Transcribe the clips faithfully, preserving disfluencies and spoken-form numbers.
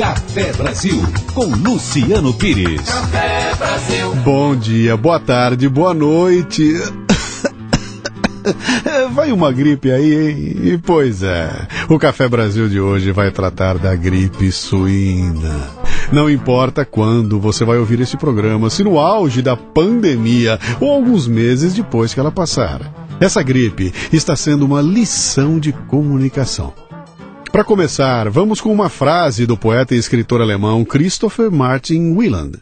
Café Brasil, com Luciano Pires. Café Brasil. Bom dia, boa tarde, boa noite. Vai uma gripe aí, hein? E, pois é, o Café Brasil de hoje vai tratar da gripe suína. Não importa quando você vai ouvir esse programa, se no auge da pandemia ou alguns meses depois que ela passar. Essa gripe está sendo uma lição de comunicação. Para começar, vamos com uma frase do poeta e escritor alemão Christopher Martin Wieland.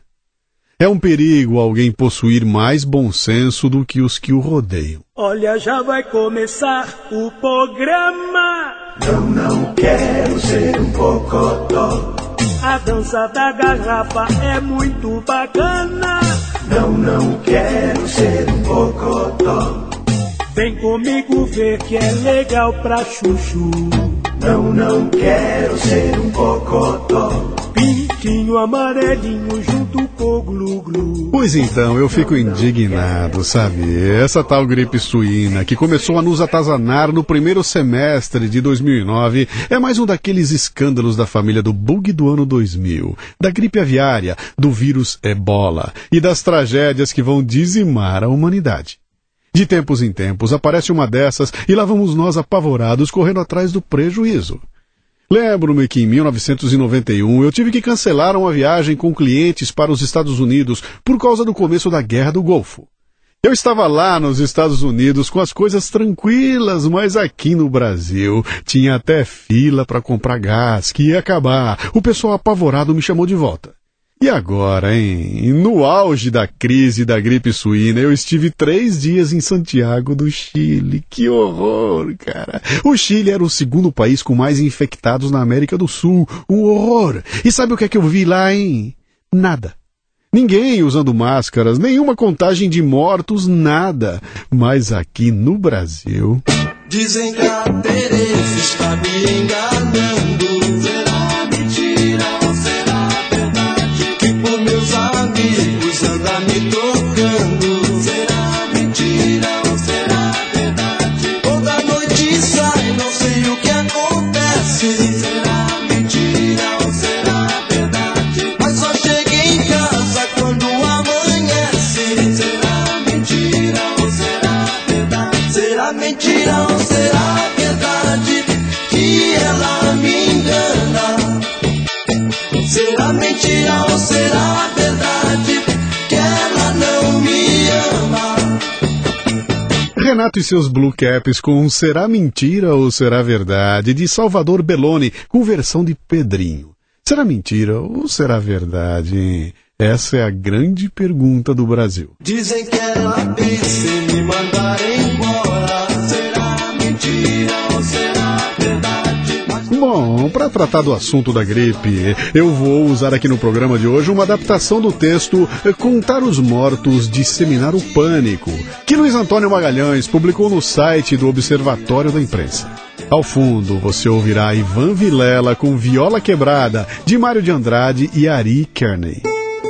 É um perigo alguém possuir mais bom senso do que os que o rodeiam. Olha, já vai começar o programa. Não, não quero ser um cocotó. A dança da garrafa é muito bacana. Não, não quero ser um cocotó. Vem comigo ver que é legal pra chuchu. Não, não quero ser um cocotó. Pintinho amarelinho junto com glu-glu. Pois então, eu fico indignado, sabe? Essa tal gripe suína, que começou a nos atazanar no primeiro semestre de dois mil e nove, é mais um daqueles escândalos da família do bug do ano dois mil, da gripe aviária, do vírus ebola e das tragédias que vão dizimar a humanidade. De tempos em tempos aparece uma dessas e lá vamos nós apavorados correndo atrás do prejuízo. Lembro-me que em mil novecentos e noventa e um eu tive que cancelar uma viagem com clientes para os Estados Unidos por causa do começo da Guerra do Golfo. Eu estava lá nos Estados Unidos com as coisas tranquilas, mas aqui no Brasil tinha até fila para comprar gás, que ia acabar. O pessoal apavorado me chamou de volta. E agora, hein? No auge da crise da gripe suína, eu estive três dias em Santiago do Chile. Que horror, cara! O Chile era o segundo país com mais infectados na América do Sul. Um horror! E sabe o que é que eu vi lá, hein? Nada. Ninguém usando máscaras, nenhuma contagem de mortos, nada. Mas aqui no Brasil... Dizem que a Tereza está me enganando. Será mentira ou será verdade? Que por meus amigos anda me tocando. Será mentira ou será verdade? Toda noite sai, não sei o que acontece. Será mentira ou será verdade? Mas só chega em casa quando amanhece. Será mentira ou será verdade? Será mentira ou será verdade que ela me engana? Será mentira ou será verdade que ela não me ama? Renato e seus Blue Caps com Será Mentira ou Será Verdade, de Salvador Belloni, com versão de Pedrinho. Será mentira ou será verdade, hein? Essa é a grande pergunta do Brasil. Dizem que ela pensa em me mandar embora. Será mentira ou será verdade? Bom, para tratar do assunto da gripe, eu vou usar aqui no programa de hoje uma adaptação do texto Contar os Mortos, Disseminar o Pânico, que Luiz Antônio Magalhães publicou no site do Observatório da Imprensa. Ao fundo, você ouvirá Ivan Vilela com Viola Quebrada, de Mário de Andrade e Ari Kearney.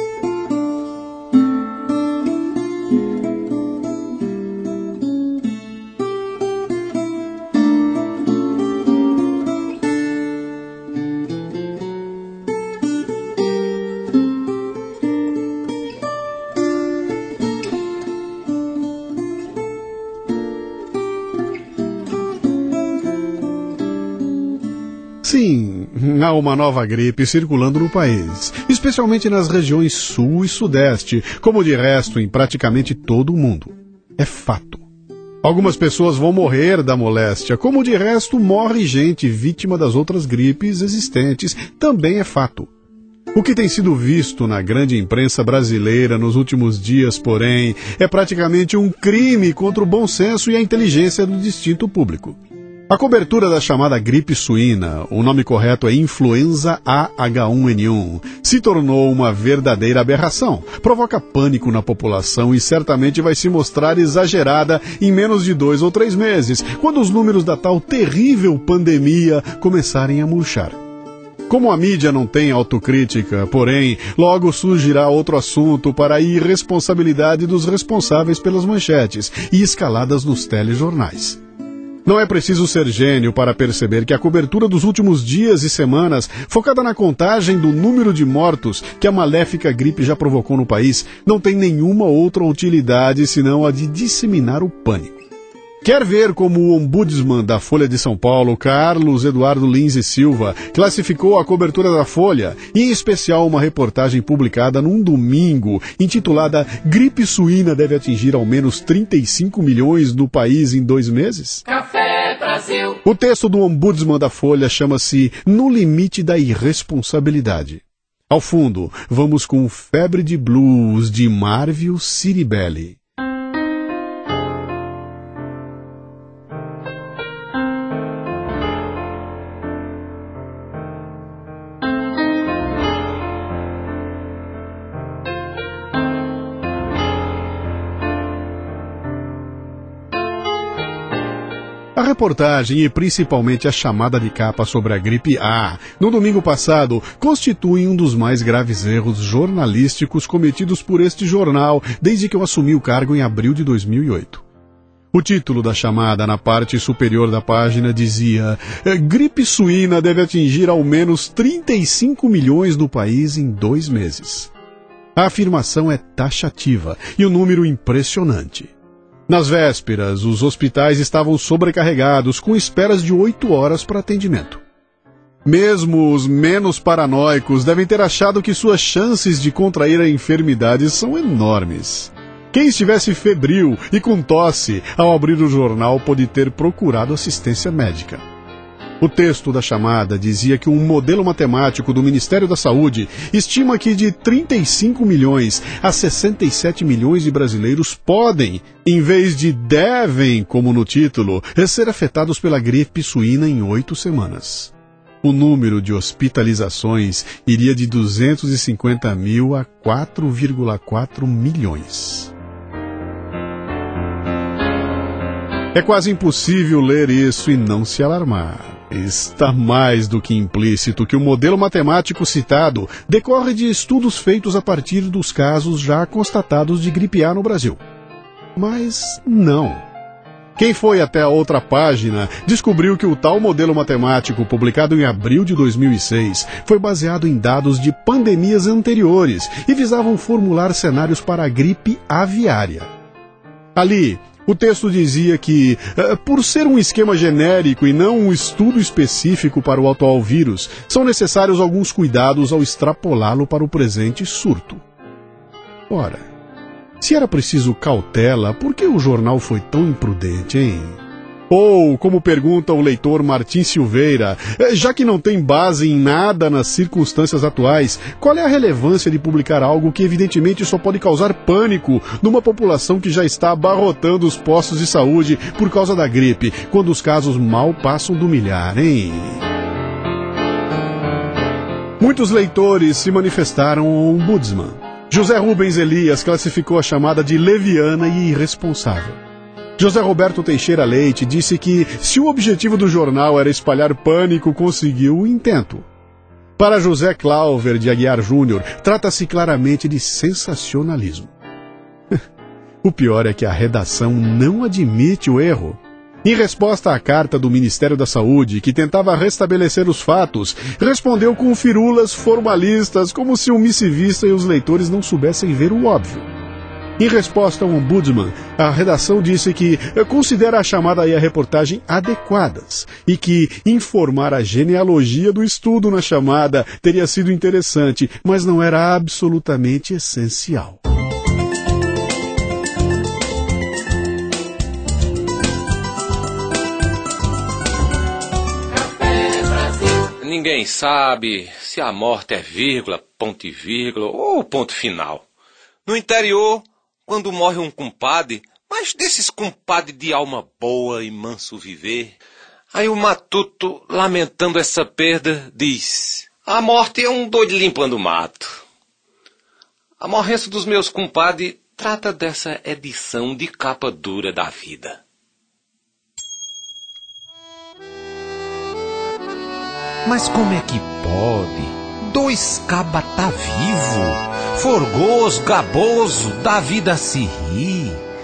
Sim, há uma nova gripe circulando no país, especialmente nas regiões sul e sudeste, como de resto em praticamente todo o mundo. É fato. Algumas pessoas vão morrer da moléstia, como de resto morre gente vítima das outras gripes existentes, também é fato. O que tem sido visto na grande imprensa brasileira nos últimos dias, porém, é praticamente um crime contra o bom senso e a inteligência do distinto público. A cobertura da chamada gripe suína, o nome correto é influenza A H um N um, se tornou uma verdadeira aberração, provoca pânico na população e certamente vai se mostrar exagerada em menos de dois ou três meses, quando os números da tal terrível pandemia começarem a murchar. Como a mídia não tem autocrítica, porém, logo surgirá outro assunto para a irresponsabilidade dos responsáveis pelas manchetes e escaladas nos telejornais. Não é preciso ser gênio para perceber que a cobertura dos últimos dias e semanas, focada na contagem do número de mortos que a maléfica gripe já provocou no país, não tem nenhuma outra utilidade senão a de disseminar o pânico. Quer ver como o ombudsman da Folha de São Paulo, Carlos Eduardo Lins e Silva, classificou a cobertura da Folha, e em especial uma reportagem publicada num domingo, intitulada Gripe Suína deve atingir ao menos trinta e cinco milhões no país em dois meses? Café Brasil. O texto do ombudsman da Folha chama-se No Limite da Irresponsabilidade. Ao fundo, vamos com Febre de Blues, de Marvio Ciribelli. A reportagem e principalmente a chamada de capa sobre a gripe A, no domingo passado, constituem um dos mais graves erros jornalísticos cometidos por este jornal desde que eu assumi o cargo em abril de dois mil e oito. O título da chamada na parte superior da página dizia: Gripe suína deve atingir ao menos trinta e cinco milhões no país em dois meses. A afirmação é taxativa e o número impressionante. Nas vésperas, os hospitais estavam sobrecarregados, com esperas de oito horas para atendimento. Mesmo os menos paranoicos devem ter achado que suas chances de contrair a enfermidade são enormes. Quem estivesse febril e com tosse ao abrir o jornal pode ter procurado assistência médica. O texto da chamada dizia que um modelo matemático do Ministério da Saúde estima que de trinta e cinco milhões a sessenta e sete milhões de brasileiros podem, em vez de devem, como no título, ser afetados pela gripe suína em oito semanas. O número de hospitalizações iria de duzentos e cinquenta mil a quatro vírgula quatro milhões. É quase impossível ler isso e não se alarmar. Está mais do que implícito que o modelo matemático citado decorre de estudos feitos a partir dos casos já constatados de gripe A no Brasil. Mas não. Quem foi até a outra página descobriu que o tal modelo matemático, publicado em abril de dois mil e seis, foi baseado em dados de pandemias anteriores e visavam formular cenários para a gripe aviária. Ali, o texto dizia que, por ser um esquema genérico e não um estudo específico para o atual vírus, são necessários alguns cuidados ao extrapolá-lo para o presente surto. Ora, se era preciso cautela, por que o jornal foi tão imprudente, hein? Ou, como pergunta o leitor Martim Silveira, já que não tem base em nada nas circunstâncias atuais, qual é a relevância de publicar algo que evidentemente só pode causar pânico numa população que já está abarrotando os postos de saúde por causa da gripe, quando os casos mal passam do milhar, hein? Muitos leitores se manifestaram ao ombudsman. José Rubens Elias classificou a chamada de leviana e irresponsável. José Roberto Teixeira Leite disse que, se o objetivo do jornal era espalhar pânico, conseguiu o intento. Para José Clauver de Aguiar Júnior, trata-se claramente de sensacionalismo. O pior é que a redação não admite o erro. Em resposta à carta do Ministério da Saúde, que tentava restabelecer os fatos, respondeu com firulas formalistas, como se o missivista e os leitores não soubessem ver o óbvio. Em resposta ao ombudsman, a redação disse que considera a chamada e a reportagem adequadas e que informar a genealogia do estudo na chamada teria sido interessante, mas não era absolutamente essencial. Ninguém sabe se a morte é vírgula, ponto e vírgula ou ponto final. No interior, quando morre um compadre, mas desses compadre de alma boa e manso viver, aí o matuto, lamentando essa perda, diz: a morte é um doido limpando o mato. A morrência dos meus compadres trata dessa edição de capa dura da vida. Mas como é que pode? Dois cabas tá vivo, forgoso, gaboso, da vida a se rir.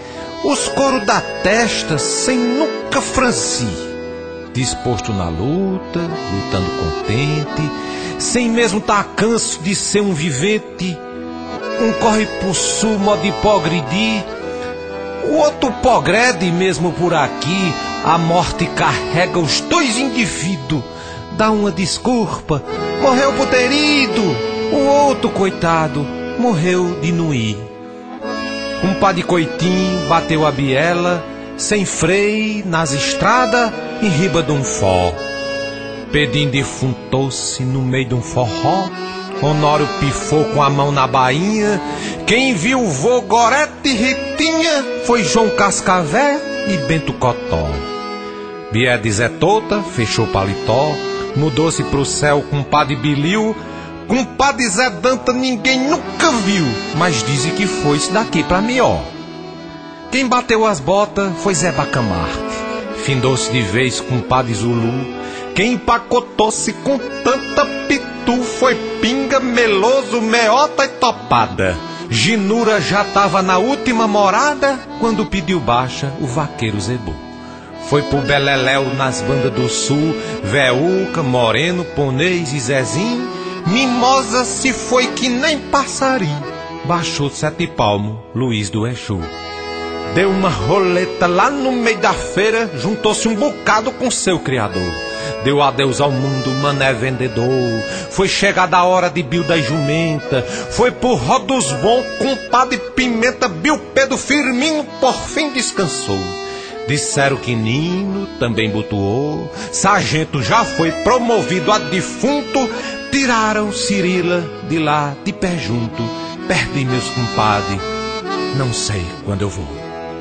os coros da testa sem nunca franzir, disposto na luta, lutando contente, sem mesmo tá canso de ser um vivente. Um corre pro sul, modo hipogredir, o outro pogrede mesmo por aqui. A morte carrega os dois indivíduos, dá uma desculpa, morreu por ter ido. O outro, coitado, morreu de não ir. Um pá de coitim bateu a biela, sem freio, nas estradas, em riba de um fó. Pedinho defuntou-se no meio de um forró. Honório pifou com a mão na bainha. Quem viu o vô Gorete e Ritinha foi João Cascavé e Bento Cotó. Bié de Zé Tota fechou paletó, mudou-se pro céu com padre Bilil. Com padre Zé Danta ninguém nunca viu, mas dizem que foi isso daqui pra melhor. Quem bateu as botas foi Zé Bacamarte, findou-se de vez com padre Zulu. Quem empacotou-se com tanta pitu foi Pinga, Meloso, Meota e Topada. Ginura já tava na última morada quando pediu baixa o vaqueiro Zebu. Foi pro Beleléu nas bandas do sul, Véuca, Moreno, Ponês e Zezinho. Mimosa se foi que nem passarinho, baixou sete palmos Luiz do Exu. Deu uma roleta lá no meio da feira, juntou-se um bocado com seu criador. Deu adeus ao mundo, mané vendedor. Foi chegada a hora de Bilda e Jumenta. Foi pro Rodos Bom, compadre Pimenta. Bill Pedro Firmino por fim descansou. Disseram que Nino também butuou. Sargento já foi promovido a defunto. Tiraram Cirila de lá de pé junto. Perdi meus compadres, não sei quando eu vou.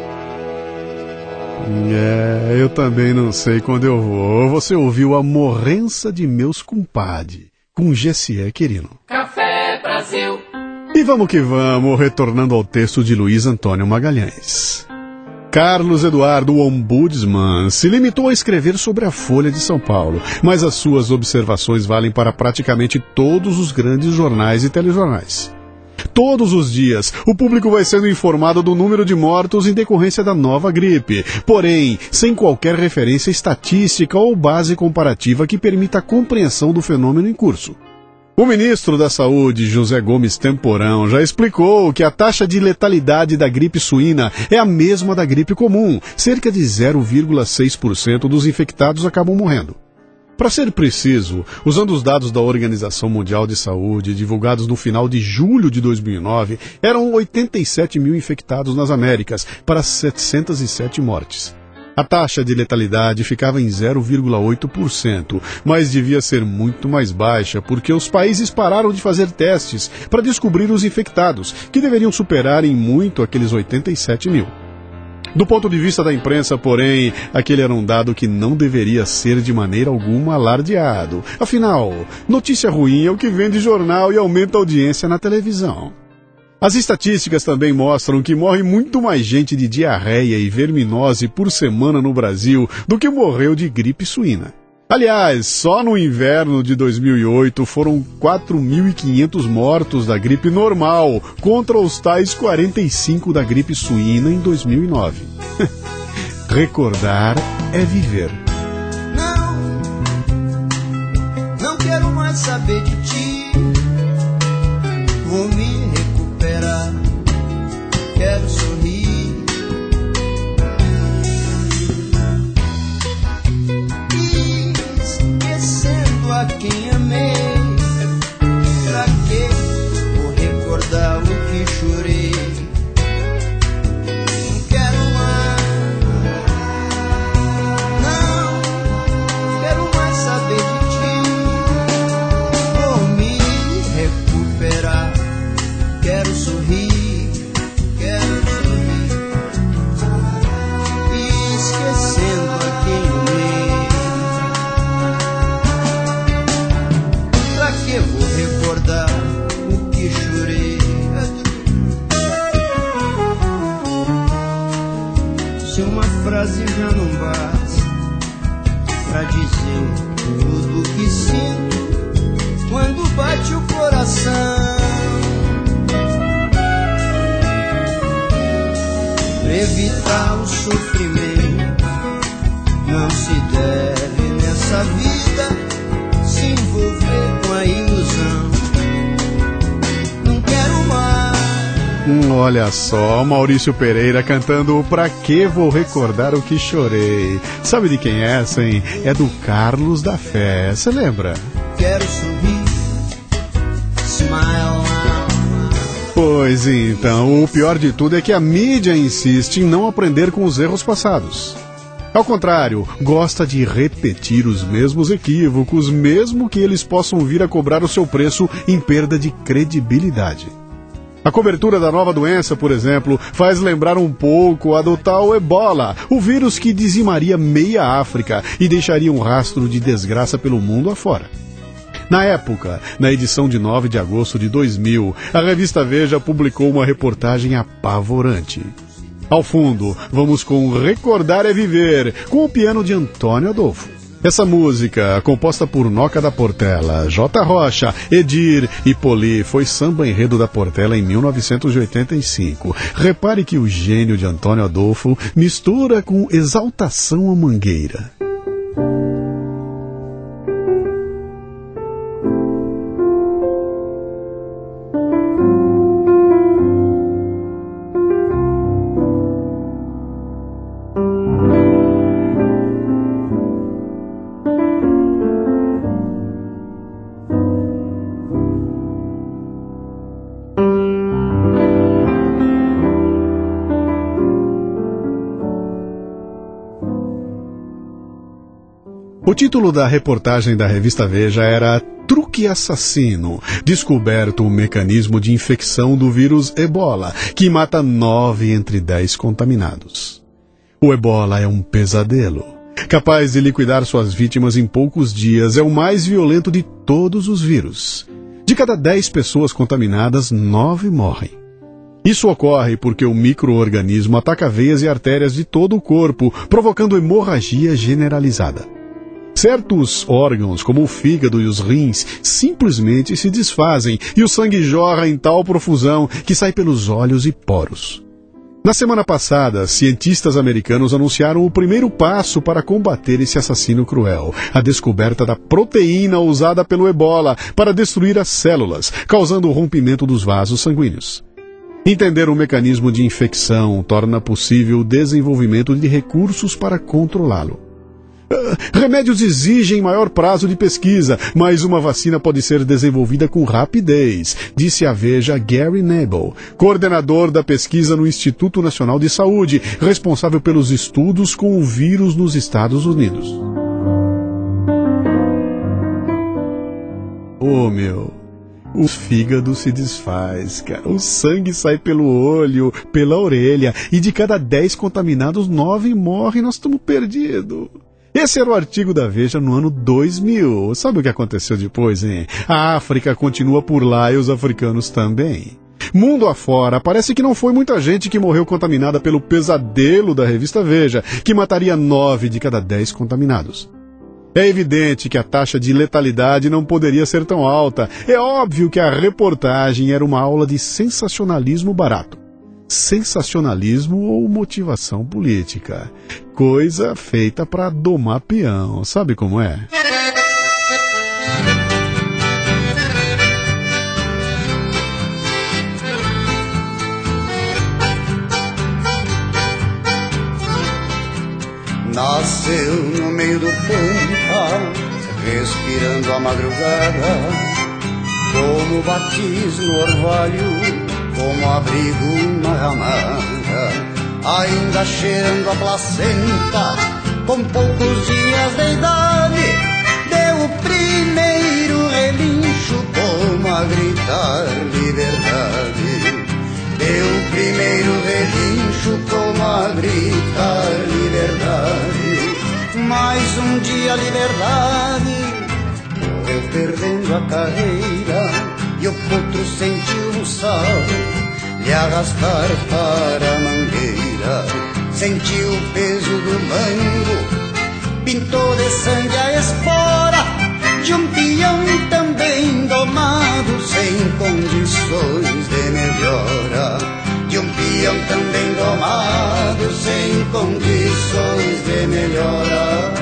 É, eu também não sei quando eu vou. Você ouviu A Morrença de Meus Compadre, com Gessié Quirino. Café Brasil. E vamos que vamos, retornando ao texto de Luiz Antônio Magalhães. Carlos Eduardo, o ombudsman, se limitou a escrever sobre a Folha de São Paulo, mas as suas observações valem para praticamente todos os grandes jornais e telejornais. Todos os dias, o público vai sendo informado do número de mortos em decorrência da nova gripe, porém, sem qualquer referência estatística ou base comparativa que permita a compreensão do fenômeno em curso. O ministro da Saúde, José Gomes Temporão, já explicou que a taxa de letalidade da gripe suína é a mesma da gripe comum. Cerca de zero vírgula seis por cento dos infectados acabam morrendo. Para ser preciso, usando os dados da Organização Mundial de Saúde, divulgados no final de julho de dois mil e nove, eram oitenta e sete mil infectados nas Américas, para setecentas e sete mortes. A taxa de letalidade ficava em zero vírgula oito por cento, mas devia ser muito mais baixa, porque os países pararam de fazer testes para descobrir os infectados, que deveriam superar em muito aqueles oitenta e sete mil. Do ponto de vista da imprensa, porém, aquele era um dado que não deveria ser de maneira alguma alardeado. Afinal, notícia ruim é o que vende jornal e aumenta a audiência na televisão. As estatísticas também mostram que morre muito mais gente de diarreia e verminose por semana no Brasil do que morreu de gripe suína. Aliás, só no inverno de dois mil e oito foram quatro mil e quinhentos mortos da gripe normal contra os tais quarenta e cinco da gripe suína em dois mil e nove. Recordar é viver. Não, não quero mais saber de ti. Vou me recuperar, quero sorrir. A quem amei, pra que vou recordar o que chorei? Não quero mais, não quero mais saber de ti. Vou me recuperar, quero sorrir, quero sorrir, e esquecendo a quem amei. Eu vou recordar o que chorei. Se uma frase já não basta pra dizer tudo o que sinto quando bate o coração, pra evitar para o sofrimento. Não se deve nessa vida se envolver com a ilusão. Não quero mais. Hum, olha só, Maurício Pereira cantando Pra Que Vou Recordar o Que Chorei. Sabe de quem é essa, hein? É do Carlos da Fé, você lembra? Quero sorrir, smile now. Pois então, o pior de tudo é que a mídia insiste em não aprender com os erros passados. Ao contrário, gosta de repetir os mesmos equívocos, mesmo que eles possam vir a cobrar o seu preço em perda de credibilidade. A cobertura da nova doença, por exemplo, faz lembrar um pouco a do tal Ebola, o vírus que dizimaria meia África e deixaria um rastro de desgraça pelo mundo afora. Na época, na edição de nove de agosto de dois mil, a revista Veja publicou uma reportagem apavorante. Ao fundo, vamos com Recordar é Viver, com o piano de Antônio Adolfo. Essa música, composta por Noca da Portela, J. Rocha, Edir e Poli, foi samba enredo da Portela em mil novecentos e oitenta e cinco. Repare que o gênio de Antônio Adolfo mistura com exaltação à mangueira. O título da reportagem da revista Veja era Truque Assassino, descoberto o mecanismo de infecção do vírus Ebola, que mata nove entre dez contaminados. O Ebola é um pesadelo. Capaz de liquidar suas vítimas em poucos dias, é o mais violento de todos os vírus. De cada dez pessoas contaminadas, nove morrem. Isso ocorre porque o micro-organismo ataca veias e artérias de todo o corpo, provocando hemorragia generalizada. Certos órgãos, como o fígado e os rins, simplesmente se desfazem e o sangue jorra em tal profusão que sai pelos olhos e poros. Na semana passada, cientistas americanos anunciaram o primeiro passo para combater esse assassino cruel, a descoberta da proteína usada pelo Ebola para destruir as células, causando o rompimento dos vasos sanguíneos. Entender o mecanismo de infecção torna possível o desenvolvimento de recursos para controlá-lo. Remédios exigem maior prazo de pesquisa, mas uma vacina pode ser desenvolvida com rapidez, disse a Veja Gary Nabel, coordenador da pesquisa no Instituto Nacional de Saúde, responsável pelos estudos com o vírus nos Estados Unidos. Oh, meu... O fígado se desfaz, cara. O sangue sai pelo olho, pela orelha, e de cada dez contaminados, nove morrem. Nós estamos perdidos. Esse era o artigo da Veja no ano dois mil. Sabe o que aconteceu depois, hein? A África continua por lá e os africanos também. Mundo afora, parece que não foi muita gente que morreu contaminada pelo pesadelo da revista Veja, que mataria nove de cada dez contaminados. É evidente que a taxa de letalidade não poderia ser tão alta. É óbvio que a reportagem era uma aula de sensacionalismo barato. Sensacionalismo ou motivação política. Coisa feita para domar peão. Sabe como é? Nasceu no meio do pampa, respirando a madrugada, como batismo no orvalho, como abrigo na ramada, ainda cheirando a placenta, com poucos dias de idade, deu o primeiro relincho, como a gritar liberdade. Deu o primeiro relincho, como a gritar liberdade. Mais um dia a liberdade morreu perdendo a carreira, e o potro sentiu o sal lhe arrastar para a mangueira. Sentiu o peso do mango, pintou de sangue a espora de um peão também domado, sem condições de melhora. De um peão também domado, sem melhora.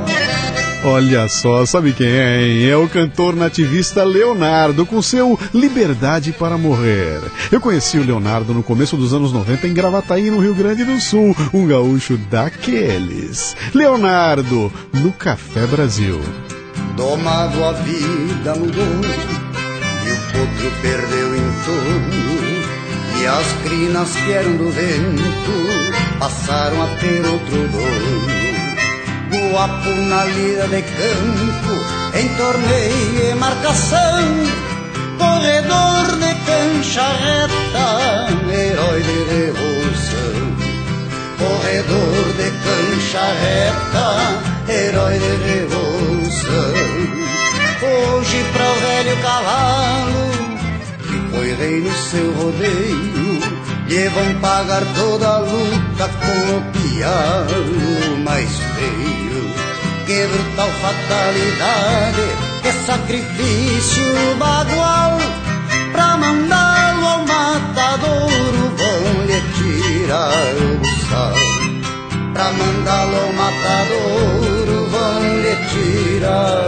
Olha só, sabe quem é, hein? É o cantor nativista Leonardo, com seu Liberdade para Morrer. Eu conheci o Leonardo no começo dos anos noventa em Gravataí, no Rio Grande do Sul, um gaúcho daqueles. Leonardo, no Café Brasil. Domado a vida mudou, e o potro perdeu o entorno, e as crinas que eram do vento passaram a ter outro dono. Guapo na lida de campo, em torneio e marcação, corredor de cancha reta, herói de revolução. Corredor de cancha reta, herói de revolução. Hoje pra o velho cavalo, que foi rei no seu rodeio, lhe vão pagar toda a luta com o pialo mais feio. Que brutal fatalidade, que sacrifício bagual, pra mandá-lo ao matadouro vão lhe tirar o buçal. Pra mandá-lo ao matadouro vão lhe tirar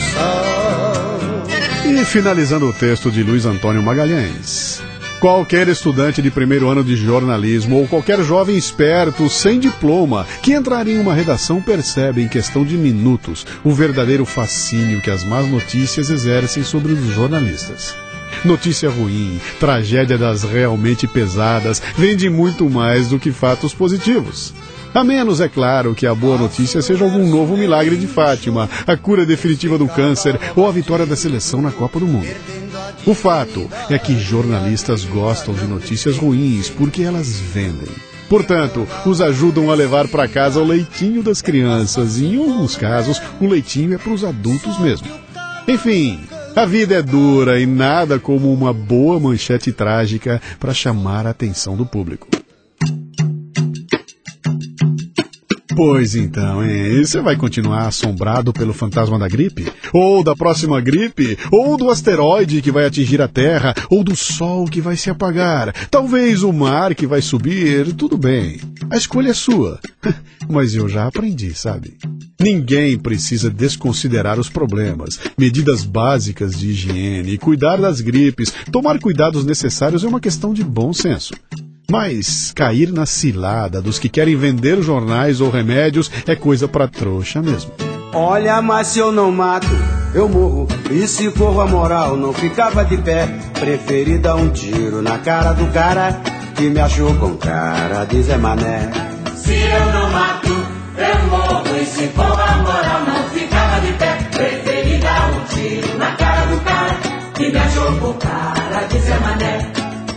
o buçal. E finalizando o texto de Luiz Antônio Magalhães. Qualquer estudante de primeiro ano de jornalismo ou qualquer jovem esperto sem diploma que entrar em uma redação percebe em questão de minutos o verdadeiro fascínio que as más notícias exercem sobre os jornalistas. Notícia ruim, tragédia das realmente pesadas, vende muito mais do que fatos positivos. A menos, é claro, que a boa notícia seja algum novo milagre de Fátima, a cura definitiva do câncer ou a vitória da seleção na Copa do Mundo. O fato é que jornalistas gostam de notícias ruins porque elas vendem. Portanto, os ajudam a levar para casa o leitinho das crianças e, em alguns casos, o leitinho é para os adultos mesmo. Enfim, a vida é dura e nada como uma boa manchete trágica para chamar a atenção do público. Pois então, hein? Você vai continuar assombrado pelo fantasma da gripe? Ou da próxima gripe? Ou do asteroide que vai atingir a Terra? Ou do sol que vai se apagar? Talvez o mar que vai subir? Tudo bem. A escolha é sua. Mas eu já aprendi, sabe? Ninguém precisa desconsiderar os problemas. Medidas básicas de higiene, cuidar das gripes, tomar cuidados necessários é uma questão de bom senso. Mas cair na cilada dos que querem vender jornais ou remédios é coisa pra trouxa mesmo. Olha, mas se eu não mato, eu morro. E se for a moral, não ficava de pé. Preferi dar um tiro na cara do cara que me achou com cara de Zé Mané. Se eu não mato, eu morro. E se for a moral, não ficava de pé. Preferi dar um tiro na cara do cara que me achou com cara de Zé Mané.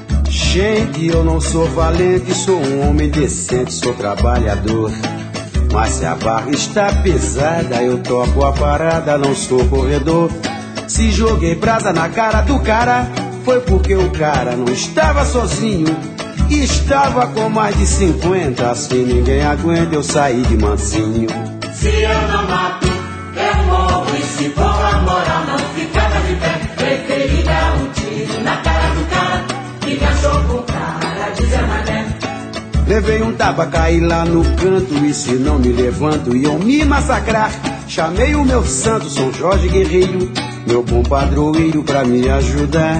Gente, eu não sou valente, sou um homem decente, sou trabalhador. Mas se a barra está pesada, eu toco a parada, não sou corredor. Se joguei brasa na cara do cara, foi porque o cara não estava sozinho, estava com mais de cinquenta, assim ninguém aguenta, eu saí de mansinho. Se eu não mato, eu morro. E se for a moral, não ficava de pé. Preferi dar um tiro na cara do cara que me achou com cara de Zé Mané. Levei um tapa, caí lá no canto, e se não me levanto iam me massacrar. Chamei o meu santo São Jorge Guerreiro, meu bom padroeiro, pra me ajudar.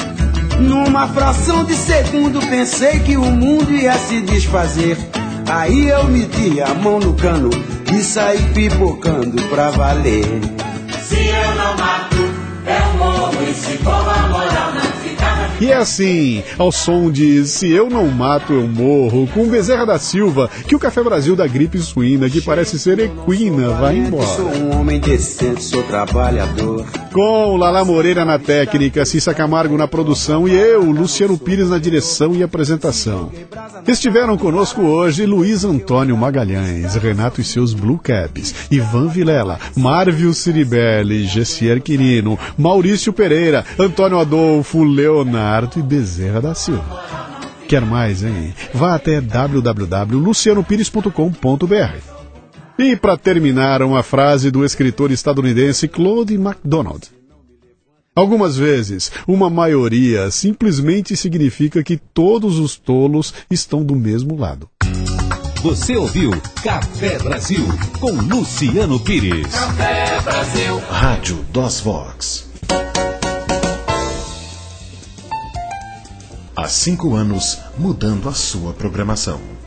Numa fração de segundo pensei que o mundo ia se desfazer. Aí eu meti a mão no cano e saí pipocando pra valer. Se eu não mato, eu morro. E se for a moral, não ficava. E é assim, ao som de Se Eu Não Mato, Eu Morro, com Bezerra da Silva, que o Café Brasil da gripe suína, que parece ser equina, vai embora. Sou um homem decente, sou trabalhador. Com Lala Moreira na técnica, Cissa Camargo na produção e eu, Luciano Pires, na direção e apresentação. Estiveram conosco hoje Luiz Antônio Magalhães, Renato e seus Blue Caps, Ivan Vilela, Marvio Ciribelli, Gessier Quirino, Maurício Pereira, Antônio Adolfo, Leonardo e Bezerra da Silva. Quer mais, hein? Vá até w w w ponto luciano pires ponto com ponto b r. E para terminar, uma frase do escritor estadunidense Claude MacDonald. Algumas vezes, uma maioria simplesmente significa que todos os tolos estão do mesmo lado. Você ouviu Café Brasil com Luciano Pires. Café Brasil. Rádio DOS Vox. Há cinco anos, mudando a sua programação.